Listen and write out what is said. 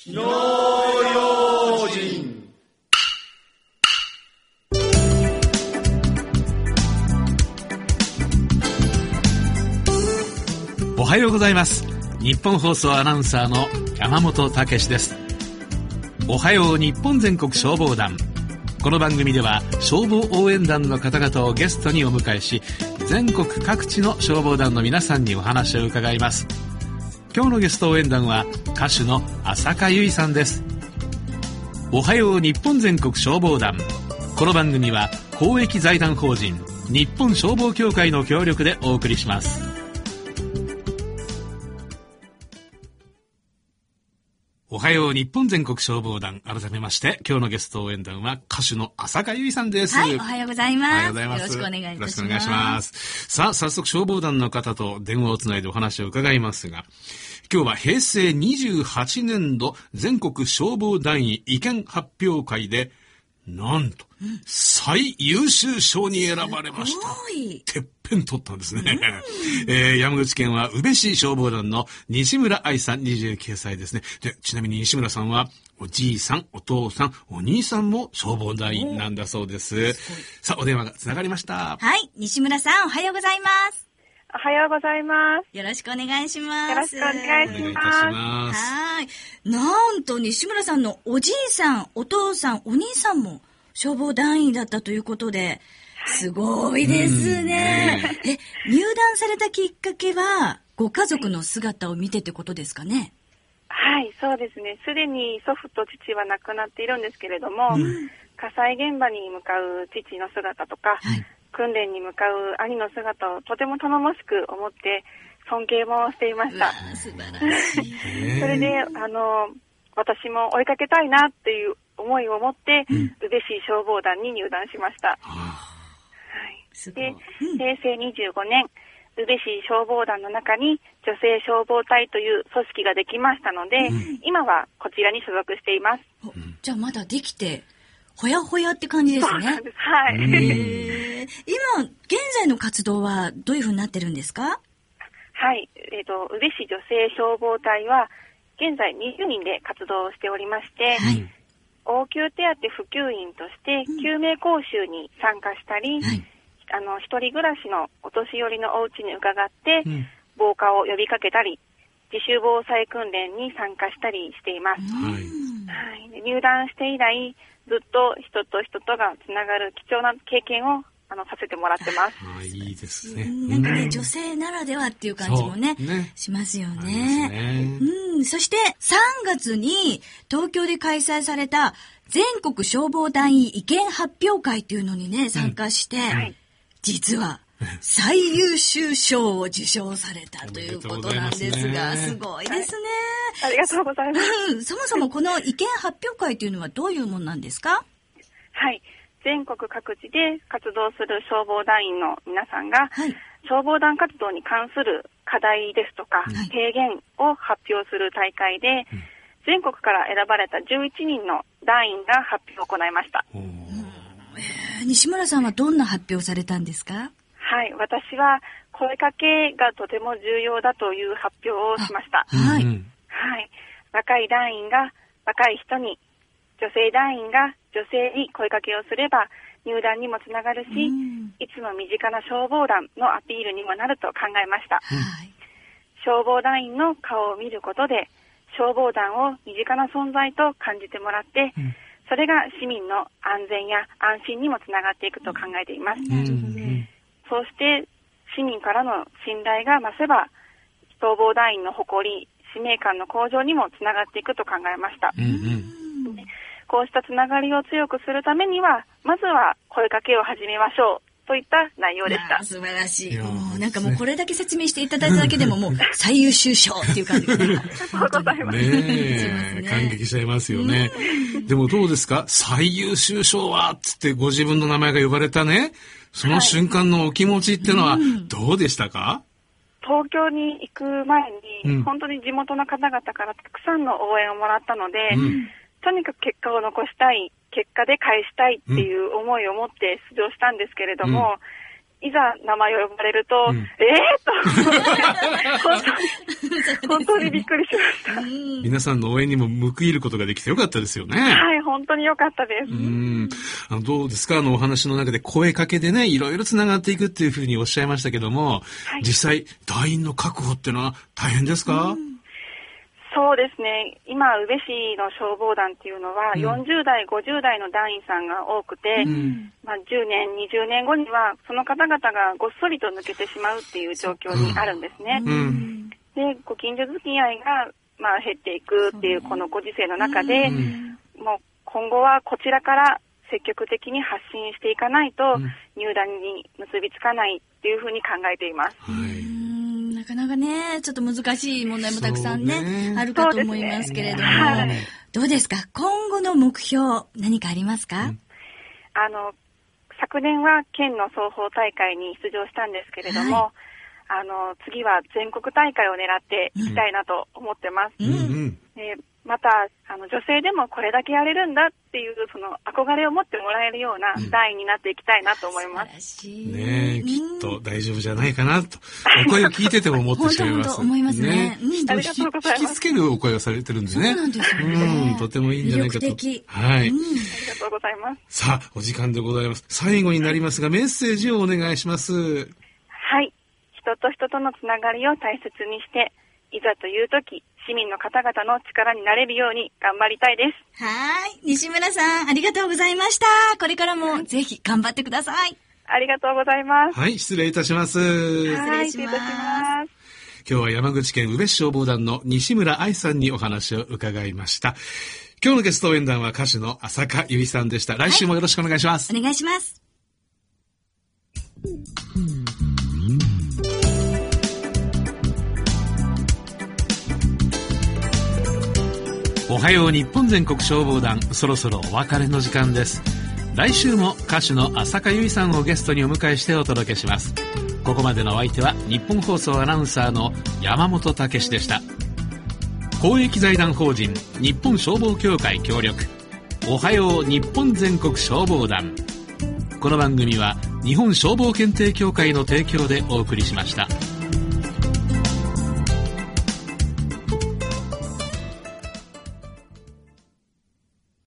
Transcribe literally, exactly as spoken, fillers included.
火の用心。 おはようございます。日本放送アナウンサーの山本武史です。おはよう日本全国消防団。この番組では消防応援団の方々をゲストにお迎えし、全国各地の消防団の皆さんにお話を伺います。今日のゲスト応援団は歌手の浅香唯さんです。おはよう日本全国消防団。この番組は公益財団法人日本消防協会の協力でお送りします。おはよう日本全国消防団。改めまして今日のゲスト応援団は歌手の浅香唯さんです。 はい、おはようございます。 おはようございます。 よろしくお願いいたします。 よろしくお願いします。さあ、早速消防団の方と電話をつないでお話を伺いますが、今日は平成にじゅうはちねんど全国消防団員意見発表会でなんと、うん、最優秀賞に選ばれました。てっぺん取ったんですね、うんえー、山口県は宇部市消防団の西村愛さんにじゅうきゅうさいですね。でちなみに西村さんはおじいさん、お父さん、お兄さんも消防団員なんだそうです。さあ、お電話がつながりました。 はい、西村さんおはようございます。 おはようございます。 よろしくお願いします。 よろしくお願いします。お願いいたします。 はい。なんと西村さんのおじいさん、お父さん、お兄さんも消防団員だったということで、すごいですね。え、入団されたきっかけは、ご家族の姿を見てってことですかね。 はい、そうですね。すでに祖父と父は亡くなっているんですけれども、うん、火災現場に向かう父の姿とか、はい、訓練に向かう兄の姿をとても頼もしく思って尊敬もしていました。 素晴らしい。 それで、あの、私も追いかけたいなっていう思いを持って、うん、宇部市消防団に入団しました。はい、で、うん、平成にじゅうごねん、宇部市消防団の中に女性消防隊という組織ができましたので、うん、今はこちらに所属しています。 じゃあまだできて、ほやほやって感じですね。そうなんです。 はい。 えー、今、現在の活動はどういうふうになってるんですか？ はい。えっと、宇部市女性消防隊は、現在にじゅうにんで活動しておりまして、はい、応急手当普及員として救命講習に参加したり、うんはい、あの一人暮らしのお年寄りのお家に伺って、うん、防火を呼びかけたり、自主防災訓練に参加したりしています。はいはい、入団して以来、ずっと人と人とがつながる貴重な経験をあのさせてもらってます。 ああ、いいですね。 なんかね、うん、女性ならではっていう感じもね、ねしますよね。ねうん、そしてさんがつに東京で開催された全国消防団員意見発表会というのにね、参加して、うんはい、実は最優秀賞を受賞されたということなんですが、すごいですね、 はい。ありがとうございます。 うん、そもそもこの意見発表会というのはどういうものなんですか？ はい。全国各地で活動する消防団員の皆さんが、はい、消防団活動に関する課題ですとか、はい、提言を発表する大会で、うん、全国から選ばれたじゅういちにんの団員が発表を行いました。 うんえー、西村さんはどんな発表されたんですか？ はい、私は声かけがとても重要だという発表をしました。 はい、 はい、若い団員が若い人に、女性団員が女性に声かけをすれば入団にもつながるし、うん、いつも身近な消防団のアピールにもなると考えました、はい、消防団員の顔を見ることで消防団を身近な存在と感じてもらって、うん、それが市民の安全や安心にもつながっていくと考えています、うん、そうして市民からの信頼が増せば消防団員の誇り、使命感の向上にもつながっていくと考えました、うんうんこうしたつながりを強くするためには、まずは声かけを始めましょうといった内容でした。 素晴らしい。もうなんかもうこれだけ説明していただいただけでももう最優秀賞っていう感じが、ね。 ありがとうございます。 ねえ、感激しちゃいますよね。うん、でもどうですか？最優秀賞はつってご自分の名前が呼ばれたね、その瞬間のお気持ちっていうのはどうでしたか？はいうん、東京に行く前に、うん、本当に地元の方々からたくさんの応援をもらったので、うんとにかく結果を残したい、結果で返したいっていう思いを持って出場したんですけれども、 いざ名前を呼ばれると、うん、えーと本当に本当にびっくりしました。 皆さんの応援にも報いることができてよかったですよね。 はい、本当によかったです。 うん、あのどうですか、あのお話の中で声かけでね、いろいろつながっていくっていうふうにおっしゃいましたけども、はい、実際団員の確保っていうのは大変ですか？ うん、そうですね。今、宇部市の消防団っていうのは、うん、よんじゅうだい、ごじゅうだいの団員さんが多くて、うん、まあ、じゅうねん、にじゅうねんごには、その方々がごっそりと抜けてしまうっていう状況にあるんですね。うん、で、ご近所付き合いが、まあ、減っていくっていうこのご時世の中で、うん、もう今後はこちらから積極的に発信していかないと、うん、入団に結びつかないっていうふうに考えています。 はい、 なかなかね、ちょっと難しい問題もたくさん ね, ねあるかと思いますけれども、ね、はい、どうですか、今後の目標何かありますか？うん、 あの昨年は県の双方大会に出場したんですけれども、はい、あの次は全国大会を狙っていきたいなと思ってます。うんうん、でまたあの女性でもこれだけやれるんだっていうその憧れを持ってもらえるような団員になっていきたいなと思います。 うん、ねえ、きっと大丈夫じゃないかなとお声を聞いてても思ってしまいます。 本当思いますね。ね、 うん、ありがとうございます。 引きつけるお声をされてるんでね。 そうなんですよね。 うん、とてもいいんじゃないかと。 魅力的。 はい、 うん。ありがとうございます。 さあ、お時間でございます。最後になりますがメッセージをお願いします。 はい。人と人とのつながりを大切にして、いざという時、市民の方々の力になれるように頑張りたいです。 はい。西村さん、ありがとうございました。これからもぜひ頑張ってください。 ありがとうございます。 はい、失礼いたします。 はい、 失礼します。 今日は山口県宇部市消防団の西村愛さんにお話を伺いました。今日のゲスト応援団は歌手の浅香唯さんでした。来週もよろしくお願いします。 はい、お願いします。 おはよう日本全国消防団、そろそろお別れの時間です。来週も歌手の浅香唯さんをゲストにお迎えしてお届けします。ここまでのお相手は日本放送アナウンサーの山本武史でした。公益財団法人日本消防協会協力、おはよう日本全国消防団。この番組は日本消防検定協会の提供でお送りしました。